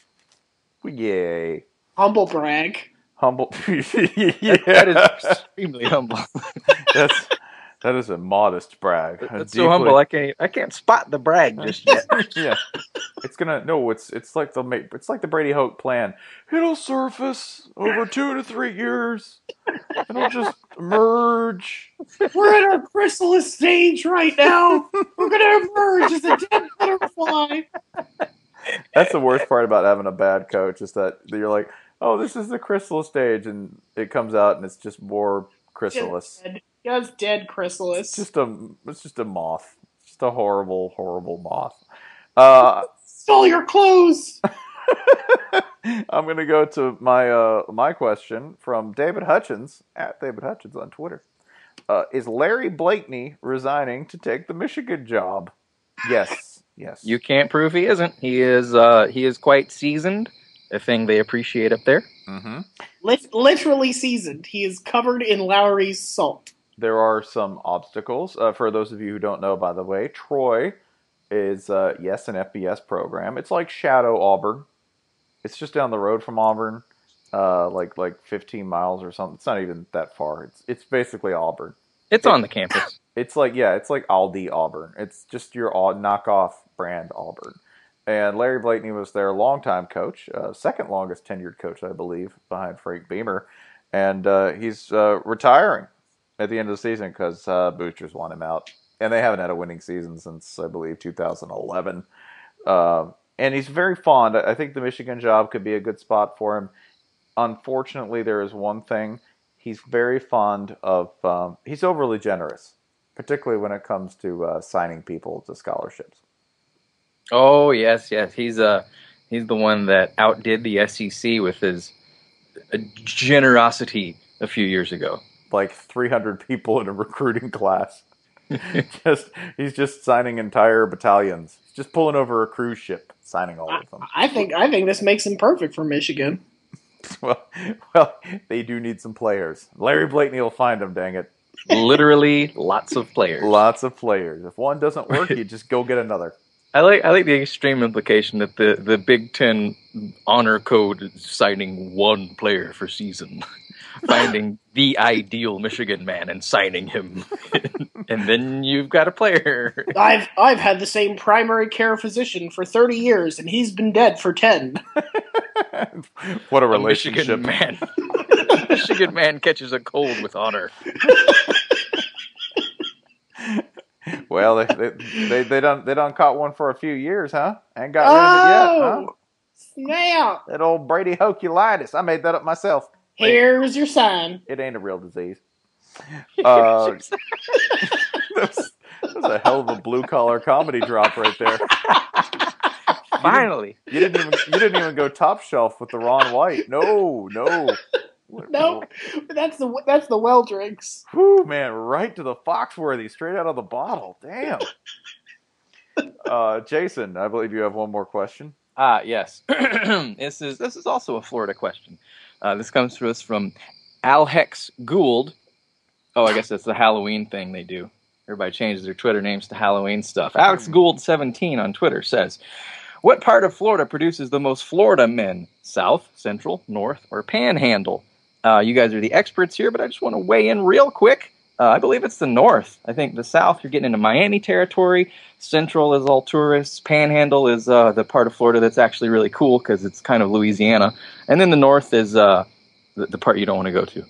Yay. Humble brag. Humble. Yeah. That is extremely humble. That's that is a modest brag. A That's deeply- so humble. I can't. I can't spot the brag just yet. Yeah, it's gonna no. It's it's like the it's like the Brady Hoke plan. It'll surface over two to three years. It'll just emerge. We're at our chrysalis stage right now. We're going to emerge as a dead butterfly. That's the worst part about having a bad coach is that you're like, oh, this is the chrysalis stage, and it comes out and it's just more chrysalis. Just dead, just dead chrysalis. It's just a it's just a moth. It's just a horrible, horrible moth. Uh, Stole your clothes. I'm going to go to my uh, my question from David Hutchins, at David Hutchins on Twitter. Uh, is Larry Blakeney resigning to take the Michigan job? Yes. Yes. You can't prove he isn't. He is uh, he is quite seasoned, a thing they appreciate up there. Mm-hmm. Lit- literally seasoned. He is covered in Lowry's salt. There are some obstacles. Uh, for those of you who don't know, by the way, Troy is, uh, yes, an F B S program. It's like Shadow Auburn. It's just down the road from Auburn, uh, like like fifteen miles or something. It's not even that far. It's it's basically Auburn. It's it, on the campus. It's like, yeah, it's like Aldi Auburn. It's just your knockoff brand Auburn. And Larry Blakeney was their longtime coach, uh, second longest tenured coach, I believe, behind Frank Beamer. And uh, he's uh, retiring at the end of the season because uh, boosters want him out. And they haven't had a winning season since, I believe, two thousand eleven. Uh, and he's very fond. I think the Michigan job could be a good spot for him. Unfortunately, there is one thing. He's very fond of, um, he's overly generous, particularly when it comes to uh, signing people to scholarships. Oh, yes, yes. He's uh, he's the one that outdid the S E C with his uh, generosity a few years ago. Like three hundred people in a recruiting class. just He's just signing entire battalions. He's just pulling over a cruise ship, signing all of them. I think I think this makes him perfect for Michigan. well, well, they do need some players. Larry Blakeney will find them, dang it. Literally lots of players. Lots of players. If one doesn't work, you just go get another. I like I like the extreme implication that the, the Big Ten honor code is citing one player for season, finding the ideal Michigan man and signing him, and then you've got a player. I've I've had the same primary care physician for thirty years, and he's been dead for ten. What a A relationship, Michigan man. Michigan man catches a cold with honor. Well, they they they, they done they done caught one for a few years, huh? Ain't got rid of it yet, huh? Oh, snap! That old Brady Hoculitis. I made that up myself. Here's your sign. It ain't a real disease. Uh, that, was, that was a hell of a blue collar comedy drop right there. Finally, You didn't even you didn't even go top shelf with the Ron White. No, no. Nope, that's the that's the well drinks. Whew, man, right to the Foxworthy, straight out of the bottle. Damn. Uh, Jason, I believe you have one more question. ah, yes. this is this is also a Florida question. Uh, this comes to us from Alhex Gould. Oh, I guess that's the Halloween thing they do. Everybody changes their Twitter names to Halloween stuff. Alex Gould seventeen on Twitter says, "What part of Florida produces the most Florida men? South, Central, North, or Panhandle?" Uh, you guys are the experts here, but I just want to weigh in real quick. Uh, I believe it's the North. I think the South, you're getting into Miami territory. Central is all tourists. Panhandle is uh, the part of Florida that's actually really cool because it's kind of Louisiana. And then the North is uh, the, the part you don't want to go to.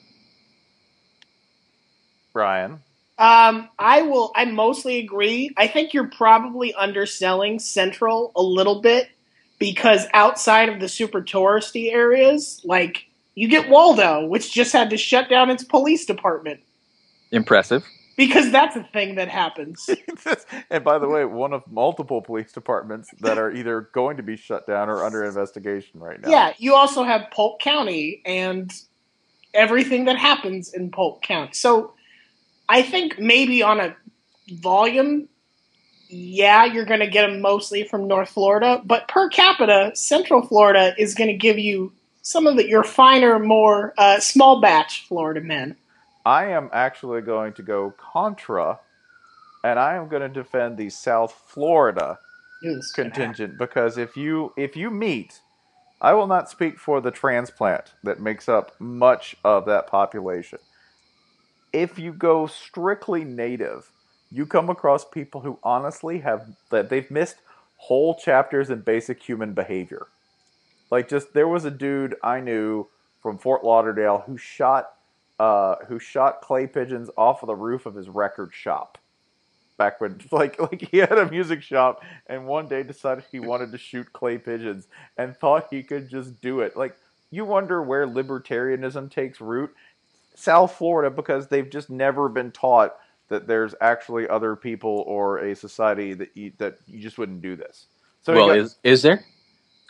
Brian. Um, I will. I mostly agree. I think you're probably underselling Central a little bit because outside of the super touristy areas, like you get Waldo, which just had to shut down its police department. Impressive. Because that's a thing that happens. And by the way, one of multiple police departments that are either going to be shut down or under investigation right now. Yeah, you also have Polk County and everything that happens in Polk County. So I think maybe on a volume, yeah, you're going to get them mostly from North Florida. But per capita, Central Florida is going to give you some of the, your finer, more uh, small batch Florida men. I am actually going to go contra, and I am going to defend the South Florida Yes. contingent because if you if you meet, I will not speak for the transplant that makes up much of that population. If you go strictly native, you come across people who honestly have that they've missed whole chapters in basic human behavior. Like just there was a dude I knew from Fort Lauderdale who shot uh, who shot clay pigeons off of the roof of his record shop. Back when, like, like he had a music shop, and one day decided he wanted to shoot clay pigeons, and thought he could just do it. Like, you wonder where libertarianism takes root. South Florida, because they've just never been taught that there's actually other people or a society that you, that you just wouldn't do this. So Well, got, is is there?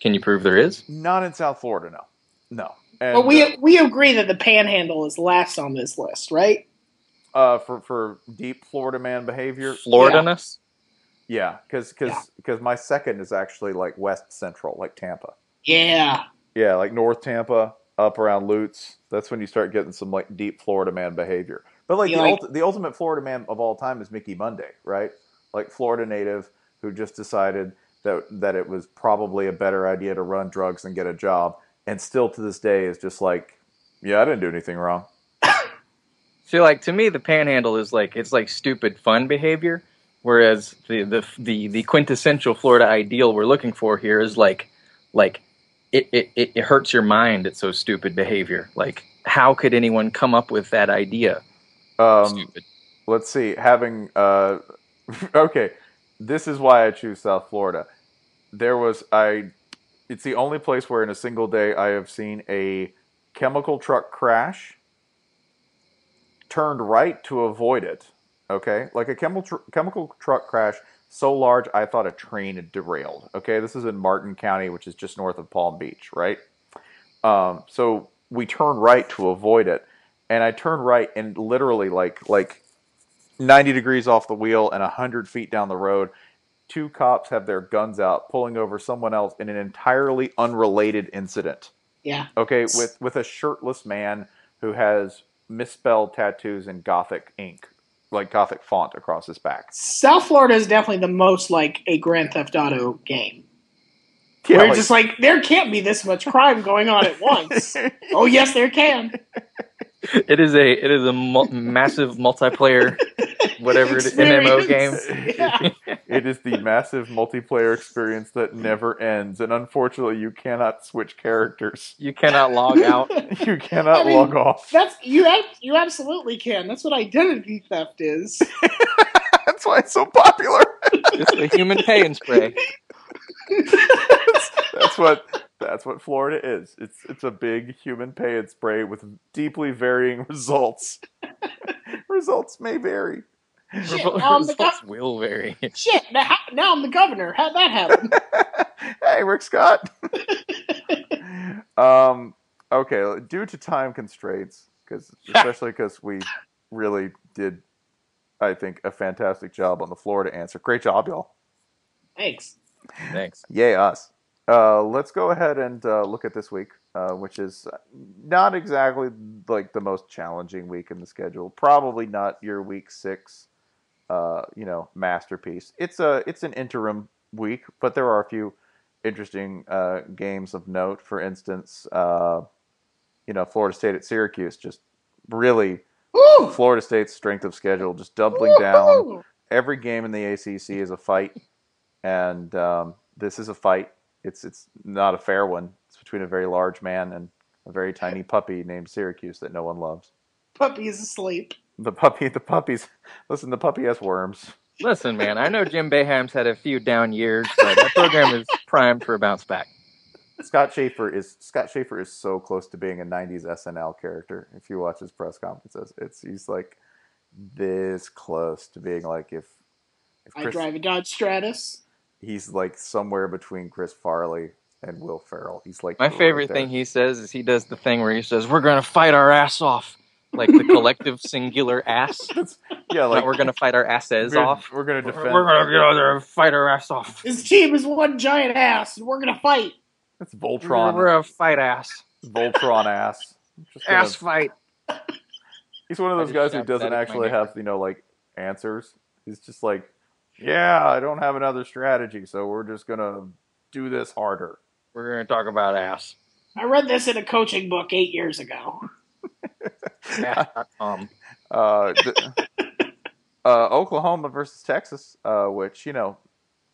Can you prove there is? Not in South Florida, no. No. And, But we uh, we agree that the Panhandle is last on this list, right? uh, for, for deep Florida man behavior, Florida-ness? yeah, because Yeah. because my second is actually like West Central, like Tampa. Yeah. Yeah, like North Tampa, up around Lutz. That's when you start getting some like deep Florida man behavior. But like You the like- ulti- the ultimate Florida man of all time is Mickey Monday, right? Like Florida native who just decided that that it was probably a better idea to run drugs than get a job, and still to this day is just like, yeah, I didn't do anything wrong. So, like, to me, the Panhandle is like, it's like stupid fun behavior, whereas the the the, the quintessential Florida ideal we're looking for here is like, like it, it, it it hurts your mind. It's so stupid behavior. Like, how could anyone come up with that idea? Um, Stupid. let's see, having uh, okay, this is why I choose South Florida. There was I, it's the only place where in a single day I have seen a chemical truck crash, turned right to avoid it. Okay, like a chemical tr- chemical truck crash so large I thought a train had derailed. Okay, this is in Martin County, which is just north of Palm Beach, right? Um, so we turn right to avoid it, and I turn right and literally like like ninety degrees off the wheel and one hundred feet down the road, two cops have their guns out pulling over someone else in an entirely unrelated incident. Yeah. Okay, with with a shirtless man who has misspelled tattoos in Gothic ink, like Gothic font across his back. South Florida is definitely the most like a Grand Theft Auto game. Yeah, We're like- just like, there can't be this much crime going on at once. Oh, yes, there can. It is a it is a mul- massive multiplayer, whatever it is, M M O game. Experience. Yeah. It is the massive multiplayer experience that never ends, and unfortunately, you cannot switch characters. You cannot log out. You cannot I mean, log off. That's you. ab- You absolutely can. That's what identity theft is. That's why it's so popular. It's a human pay and spray. That's what that's what Florida is. It's it's a big human pay and spray with deeply varying results. Results may vary. Shit, now I'm the Results gov- will vary. Shit, now, now I'm the governor. How'd that happen? Hey, Rick Scott. um. Okay. Due to time constraints, because especially because we really did, I think, a fantastic job on the Florida answer. Great job, y'all. Thanks. Thanks. Yay, us. Uh, let's go ahead and uh, look at this week, uh, which is not exactly like the most challenging week in the schedule. Probably not your week six, uh, you know, masterpiece. It's a it's an interim week, but there are a few interesting uh, games of note. For instance, uh, you know, Florida State at Syracuse, just really Woo! Florida State's strength of schedule, just doubling down. Woo-hoo! Every game in the A C C is a fight, and um, this is a fight. It's it's not a fair one. It's between a very large man and a very tiny puppy named Syracuse that no one loves. Puppy is asleep. The puppy, the puppies. Listen, the puppy has worms. Listen, man, I know Jim Boeheim's had a few down years, but that program is primed for a bounce back. Scott Schaefer is Scott Schaefer is so close to being a nineties S N L character. If you watch his press conferences, it's he's like this close to being like if if I Chris, drive a Dodge Stratus. he's like somewhere between Chris Farley and Will Ferrell. He's like My right favorite there. thing he says is he does the thing where he says, "We're going to fight our ass off," like the collective singular ass. Yeah, Like like we're going to fight our asses we're, off. We're gonna defend. We're going to get out there and fight our ass off. His team is one giant ass, and we're gonna fight. It's We're, Voltron. we're a fight ass. Voltron ass. Just gonna- Ass fight. He's one of I those just guys who shouted that doesn't at my actually neighbor. have, you know, like answers. He's just like, yeah, I don't have another strategy, so we're just gonna do this harder. We're going to talk about ass. I read this in a coaching book eight years ago. Ass dot com. Uh, the, uh, Oklahoma versus Texas, uh, which you know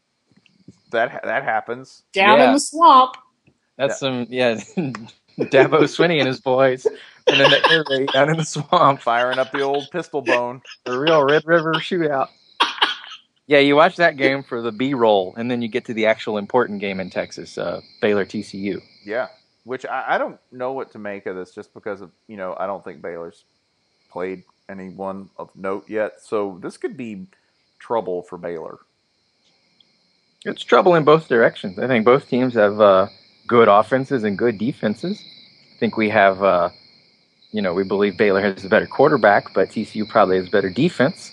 that that happens. Down Yeah. in the swamp. That's some, yeah, Dabo Swinney and his boys. And then the air raid down in the swamp. Firing up the old pistol bone. The real Red River shootout. Yeah, you watch that game for the B-roll, and then you get to the actual important game in Texas, uh, Baylor T C U. Yeah, which I, I don't know what to make of this, just because of you know I don't think Baylor's played anyone of note yet, so this could be trouble for Baylor. It's trouble in both directions. I think both teams have uh, good offenses and good defenses. I think we have, uh, you know, we believe Baylor has a better quarterback, but T C U probably has better defense.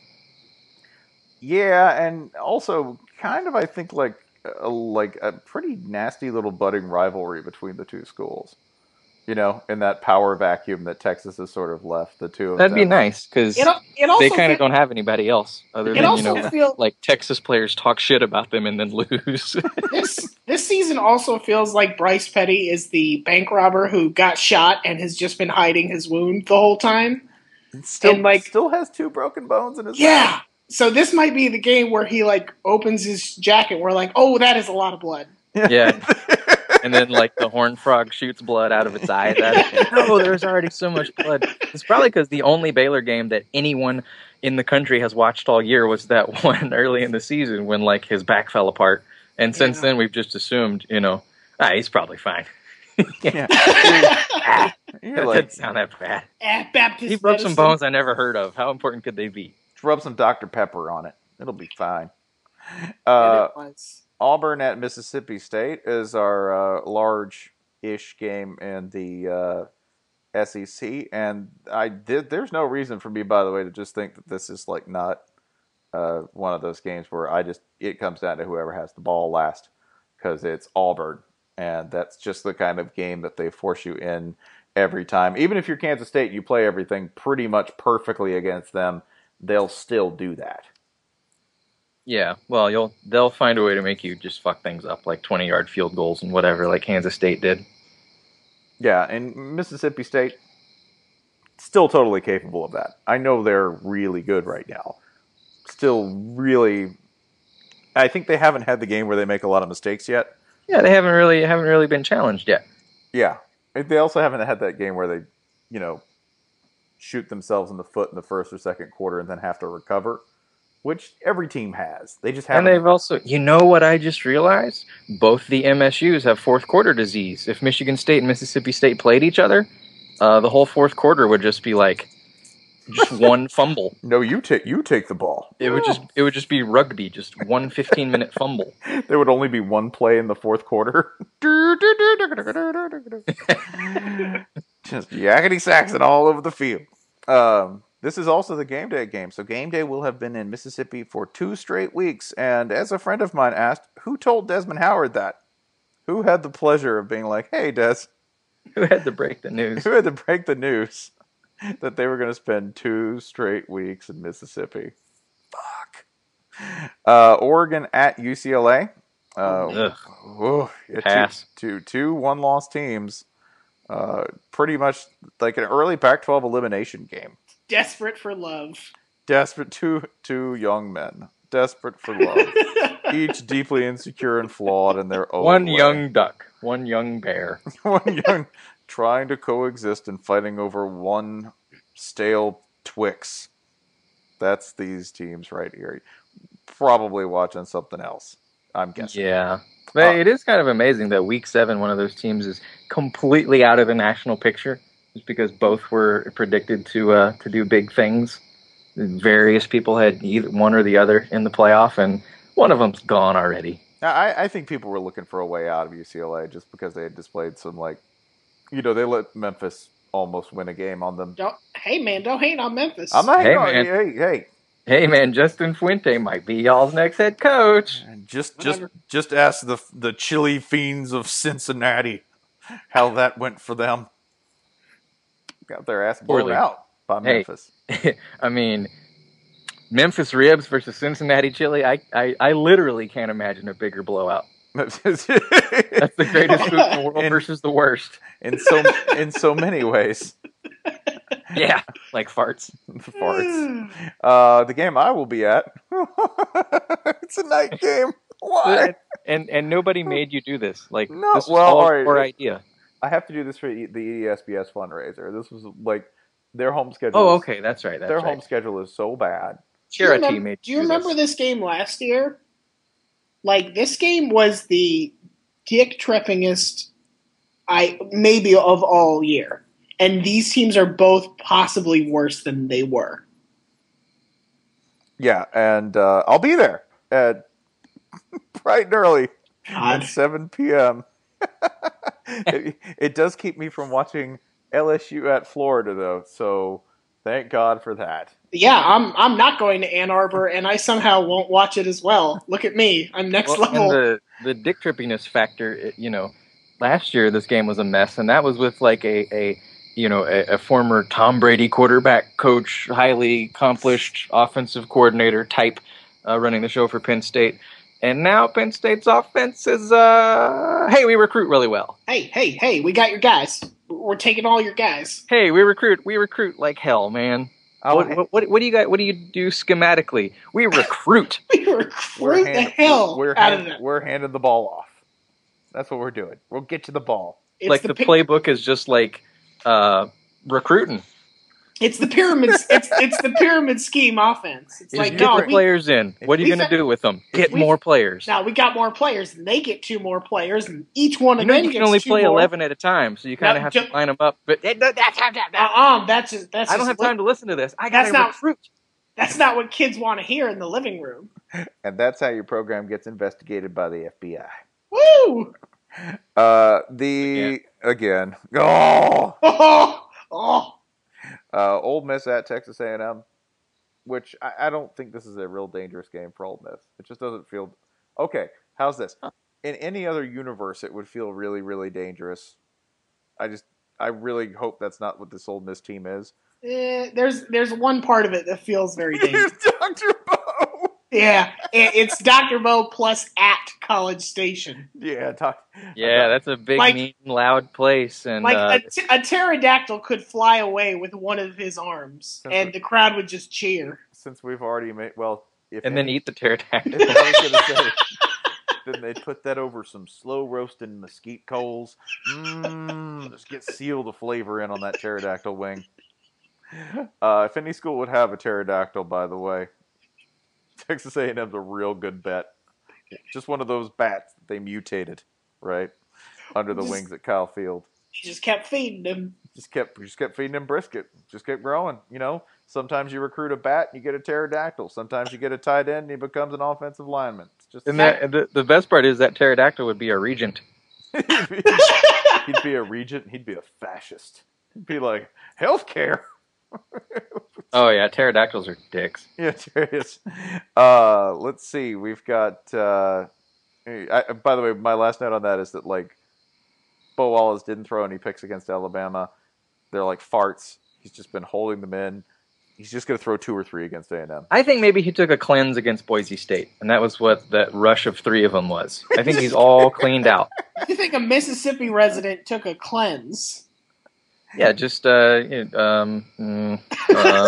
Yeah, and also kind of, I think, like a, like a pretty nasty little budding rivalry between the two schools. You know, in that power vacuum that Texas has sort of left, the two of That'd them. be nice because It, it also they kind of feel- don't have anybody else other It than, you also know, feel- like Texas players talk shit about them and then lose. this this season also feels like Bryce Petty is the bank robber who got shot and has just been hiding his wound the whole time. Still, and, like- still has two broken bones in his Yeah. mouth. So this might be the game where he like opens his jacket. We're like, oh, that is a lot of blood. Yeah. And then, like, the horned frog shoots blood out of its eyes at it. No, there's already so much blood. It's probably because the only Baylor game that anyone in the country has watched all year was that one early in the season when, like, his back fell apart. And since Yeah. then, we've just assumed, you know, ah, he's probably fine. Yeah. Ah, You're that like, doesn't sound that bad. At Baptist He broke some medicine. bones I never heard of. How important could they be? rub some Doctor Pepper on it. It'll be fine. And Uh, it was. Auburn at Mississippi State is our uh, large-ish game in the uh, S E C, and I did. There's no reason for me, by the way, to just think that this is like not uh, one of those games where I just it comes down to whoever has the ball last, because it's Auburn, and that's just the kind of game that they force you in every time. Even if you're Kansas State, you play everything pretty much perfectly against them, they'll still do that. Yeah, well, you'll they'll find a way to make you just fuck things up, like twenty-yard field goals and whatever, like Kansas State did. Yeah, and Mississippi State, still totally capable of that. I know they're really good right now. Still really, I think they haven't had the game where they make a lot of mistakes yet. Yeah, they haven't really haven't really been challenged yet. Yeah. They also haven't had that game where they, you know, shoot themselves in the foot in the first or second quarter and then have to recover, which every team has. They just And haven't. they've also, you know what I just realized? Both the M S Us have fourth quarter disease. If Michigan State and Mississippi State played each other, uh, the whole fourth quarter would just be like just one fumble. No, you take you take the ball. It would just it would just be rugby, just one fifteen minute fumble. There would only be one play in the fourth quarter. Just yakety saxing all over the field. Um, this is also the game day game. So game day will have been in Mississippi for two straight weeks. And as a friend of mine asked, who told Desmond Howard that? Who had the pleasure of being like, hey, Des, Who had to break the news? who had to break the news that they were going to spend two straight weeks in Mississippi? Fuck. Uh, Oregon at U C L A. Uh, Ugh. whoa, yeah, Pass. Two, two, two one-loss teams. Uh, pretty much like an early Pac twelve elimination game. Desperate for love. Desperate, two, two young men. Desperate for love. Each deeply insecure and flawed in their own One way. young duck, one young bear. One young, trying to coexist and fighting over one stale Twix. That's these teams right here. Probably watching something else, I'm guessing. Yeah. But Uh, it is kind of amazing that week seven, one of those teams is completely out of the national picture, just because both were predicted to uh, to do big things. Various people had either one or the other in the playoff, and one of them's gone already. I, I think people were looking for a way out of U C L A just because they had displayed some, like, you know, they let Memphis almost win a game on them. Don't, hey man, don't hate on Memphis. I'm not Hey, hey, man. hey, hey, Hey man, Justin Fuente might be y'all's next head coach. just just Whatever. just ask the the chili fiends of Cincinnati how that went for them. Got their ass blown Poorly. out by Hey. Memphis. I mean, Memphis Ribs versus Cincinnati Chili. I, I, I literally can't imagine a bigger blowout. That's the greatest food in the world In- versus the worst. in so in so many ways. Yeah, like farts. Farts. Uh, the game I will be at. It's a night game. Why? And and nobody made you do this. Like No, this was well, all all right. your idea. I have to do this for E- the E S B S fundraiser. This was like their home schedule. Oh, is- okay, that's right. That's their right. home schedule is so bad. Do you Charity remember, made do you do remember this. this game last year? Like this game was the dick trippingest I maybe of all year. And these teams are both possibly worse than they were. Yeah, and uh, I'll be there at bright and early at God. seven p.m. it, it does keep me from watching L S U at Florida, though. So thank God for that. Yeah, I'm I'm not going to Ann Arbor, and I somehow won't watch it as well. Look at me, I'm next Well, level. and the the dick trippiness factor, it- you know, last year this game was a mess, and that was with like a, a you know a, a former Tom Brady quarterback coach, highly accomplished offensive coordinator type, uh, running the show for Penn State. And now Penn State's offense is, uh, hey, we recruit really well. Hey, hey, hey, we got your guys. We're taking all your guys. Hey, we recruit, we recruit like hell, man. Oh, What, what, what, what do you got? What do you do schematically? We recruit. We recruit the hell we're, out hand, of them. we're handing the ball off. That's what we're doing. We'll get you the ball. It's like the, pi- playbook is just like uh, recruiting. It's the pyramid. it's it's the pyramid scheme offense. It's Just like get no, the we, players in. What are you we going to fa- do with them? Get we- more players. now we got more players, and they get two more players, and each one You of know them you can gets only two play more. eleven at a time, so you kind No, of have ju- to line them up. But eh, no, that's how that. Uh-uh, that's just, that's I don't just have time to listen to this. I got to That's not- recruit. That's not what kids want to hear in the living room. And that's how your program gets investigated by the F B I. Woo! Uh, the, again, oh! Oh, oh. Uh, Ole Miss at Texas A and M, which I, I don't think this is a real dangerous game for Ole Miss. It just doesn't feel... Okay, how's this? In any other universe, it would feel really, really dangerous. I just... I really hope that's not what this Ole Miss team is. Eh, there's there's one part of it that feels very dangerous. Doctor Bo! Yeah, it, it's Doctor Bo plus at College Station. Yeah, doc, Yeah, that's a big, Like- mean, loud place, and Like uh, a, t- a pterodactyl could fly away with one of his arms, Since and we- the crowd would just cheer. since we've already made... Well, if and then any- eat the pterodactyl. I was gonna say, then they'd put that over some slow roasting mesquite coals. Mmm, just get seal the flavor in on that pterodactyl wing. Uh, if any school would have a pterodactyl, by the way, Texas A and M's a real good bet. Just one of those bats that they mutated, right, under the Just- wings at Kyle Field. He just kept feeding him. Just kept, just kept feeding him brisket. Just kept growing. You know, sometimes you recruit a bat, and you get a pterodactyl. Sometimes you get a tight end, and he becomes an offensive lineman. It's just And that, and the, the best part is that pterodactyl would be a regent. he'd, be, he'd be a regent. He'd be a fascist. He'd be like, healthcare. Oh yeah, pterodactyls are dicks. Yeah, there it is. Uh, let's see. We've got. Uh, I, by the way, my last note on that is that like, Bo Wallace didn't throw any picks against Alabama. They're like farts. He's just been holding them in. He's just going to throw two or three against A and M. I think maybe he took a cleanse against Boise State, and that was what that rush of three of them was. I think he's all cleaned out. You think a Mississippi resident took a cleanse? Yeah, just uh, you know, um, mm, uh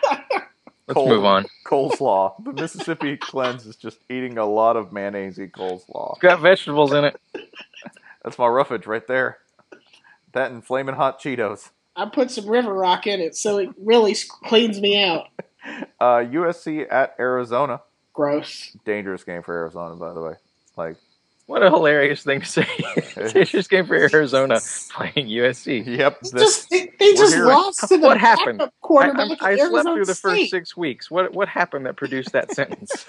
let's Cold. move on. Coleslaw. The Mississippi cleanse is just eating a lot of mayonnaise-y coleslaw. It's got vegetables in it. That's my roughage right there. That and flaming hot Cheetos. I put some River Rock in it, so it really cleans me out. Uh, U S C at Arizona. Gross. Dangerous game for Arizona, by the way. Like, What a hilarious thing to say. Dangerous game for Arizona playing U S C. yep. It's this- just they, they just here. lost to the What happened? backup I, quarterback. I, I of slept Arizona through the first State. six weeks. What what happened that produced that sentence?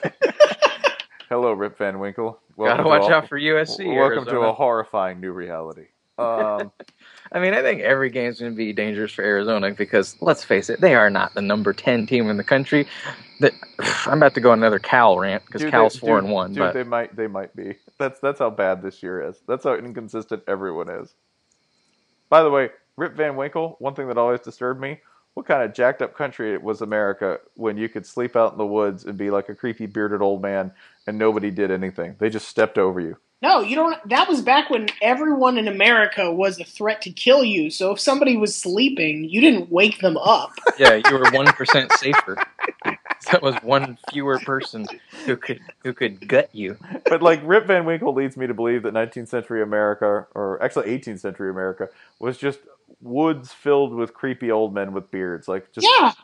Hello, Rip Van Winkle. Gotta to watch a- out for U S C. Welcome to Arizona. a horrifying new reality. Um, I mean, I think every game's going to be dangerous for Arizona because, let's face it, they are not the number ten team in the country. That I'm about to go on another Cal rant because dude, Cal's they- four dude, and one. Dude, But they might, they might be. That's that's how bad this year is. That's how inconsistent everyone is. By the way, Rip Van Winkle. One thing that always disturbed me: what kind of jacked up country was America when you could sleep out in the woods and be like a creepy bearded old man and nobody did anything? They just stepped over you. No, you don't. That was back when everyone in America was a threat to kill you. So if somebody was sleeping, you didn't wake them up. yeah, you were one percent safer. That was one fewer person who could who could gut you. But like Rip Van Winkle leads me to believe that nineteenth century America, or actually eighteenth century America, was just woods filled with creepy old men with beards. Like just Yeah,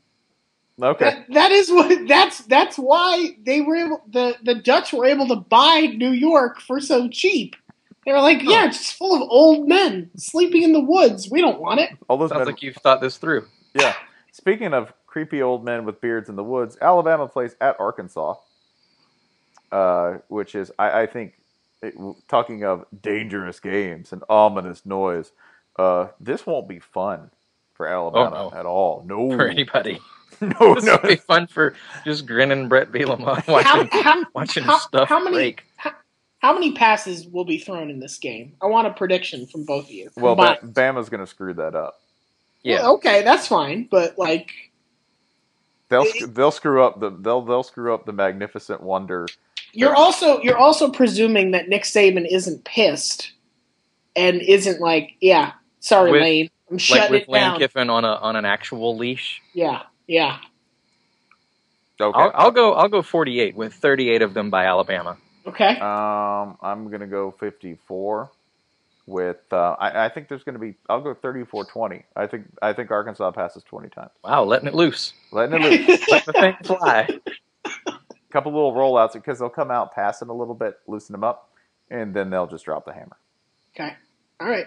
okay. that, that is what. That's that's why they were able. The the Dutch were able to buy New York for so cheap. They were like, yeah, it's just full of old men sleeping in the woods. We don't want it. All those Sounds men, like you've thought this through. yeah. Speaking of creepy old men with beards in the woods, Alabama plays at Arkansas, uh, which is I, I think it, talking of dangerous games and ominous noise, uh, this won't be fun for Alabama Oh, no. at all. No, For anybody. no, This no. would be fun for just grinning Brett Bielema How, watching, how, watching how, stuff how many break. how, how many passes will be thrown in this game? I want a prediction from both of you. Well, ba- Combined. Bama's going to screw that up. Yeah. Well, okay, that's fine, but like They'll It- sc- they'll screw up the they'll they'll screw up the magnificent wonder. you're also you're also presuming that Nick Saban isn't pissed and isn't like, yeah, sorry, With- Lane, I'm Like shutting with it Lane down. Kiffin on a on an actual leash. Yeah, yeah. Okay. I'll, I'll go. I'll go forty-eight with thirty-eight of them by Alabama. Okay. Um, I'm gonna go fifty-four. With uh, I, I think there's gonna be. I'll go thirty-four twenty. I think I think Arkansas passes twenty times, Wow, letting it loose, letting it loose. letting the thing fly. Couple little rollouts because they'll come out passing a little bit, loosen them up, and then they'll just drop the hammer. Okay. All right.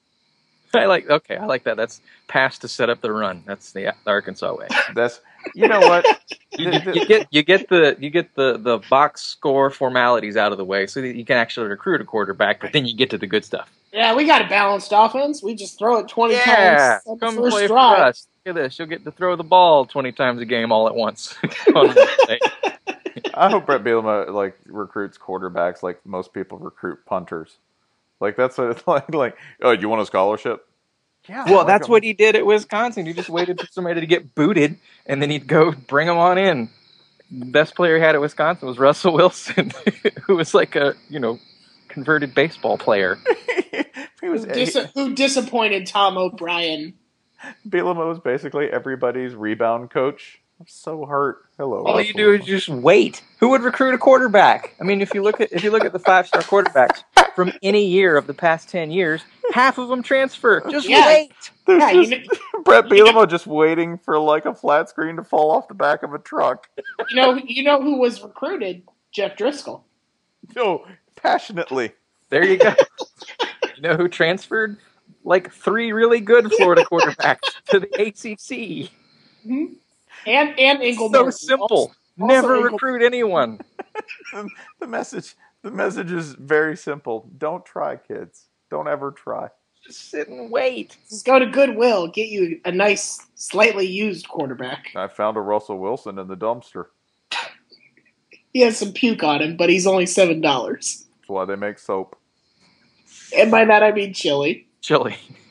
I like. Okay, I like that. That's pass to set up the run. That's the Arkansas way. That's you know what. You, you, you get you get the you get the, the box score formalities out of the way, so that you can actually recruit a quarterback. But then you get to the good stuff. Yeah, we got a balanced offense. We just throw it twenty Yeah, times on the come first play for drive. us. Look at this. You'll get to throw the ball twenty times a game all at once. On Wednesday. I hope Brett Bielema like recruits quarterbacks like most people recruit punters. Like that's a, like like oh, you want a scholarship? Yeah. Well, like that's a- what he did at Wisconsin. He just waited for somebody to get booted, and then he'd go bring them on in. The best player he had at Wisconsin was Russell Wilson, who was like a you know converted baseball player. he was Who, dis- who disappointed Tom O'Brien? Bielema was basically everybody's rebound coach. I'm so hurt. Hello. All you Russell do is Wilson. just wait. Who would recruit a quarterback? I mean, if you look at if you look at the five star quarterbacks from any year of the past ten years, half of them transfer. Just Yeah. wait. There's Yeah, you just know, Brett Bielema just waiting for like a flat screen to fall off the back of a truck. you know, you know who was recruited? Jeff Driscoll. No, passionately. There you go. You know who transferred? Like three really good Florida quarterbacks to the A C C. Mm-hmm. And and Ingle So Martin. simple. Also- Never Ingle- recruit anyone. The, the message the message is very simple. Don't try, kids. Don't ever try. Just sit and wait. Just go to Goodwill, get you a nice, slightly used quarterback. I found a Russell Wilson in the dumpster. He has some puke on him, but he's only seven dollars. That's why they make soap. And by that I mean chili. Chili.